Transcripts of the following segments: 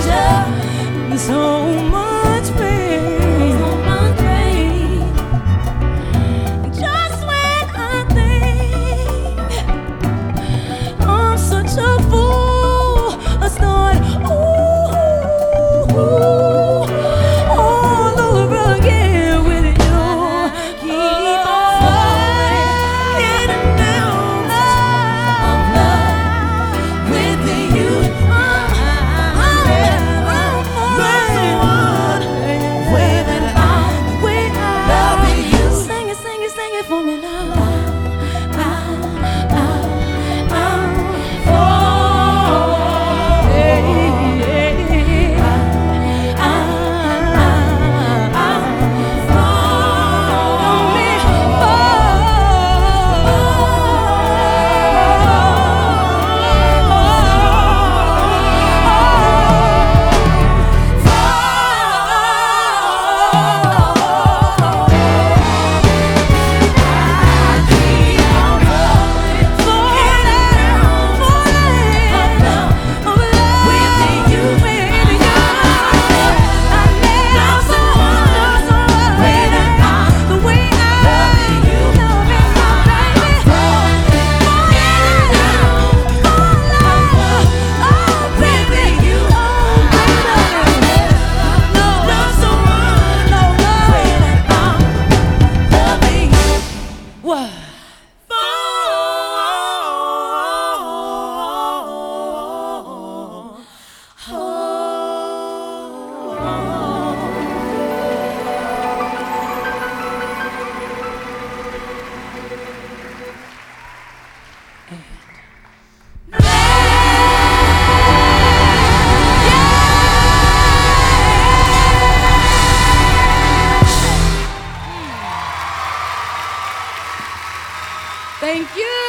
pressure, so much pain, so much pain. Just when I think I'm such a fool, I start all over again with you. Keep on falling down of love with you. That's the one way that I'm loving you. Sing it for me now. Thank you.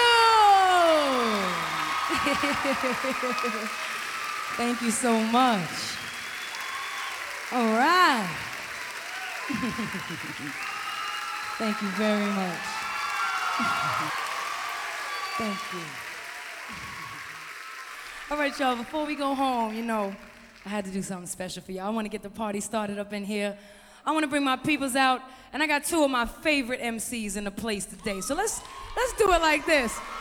Thank you so much. All right. Thank you very much. Thank you. All right, y'all, before we go home, you know, I had to do something special for y'all. I want to get the party started up in here. I want to bring my peoples out, and I got two of my favorite MCs in the place today. So let's do it like this.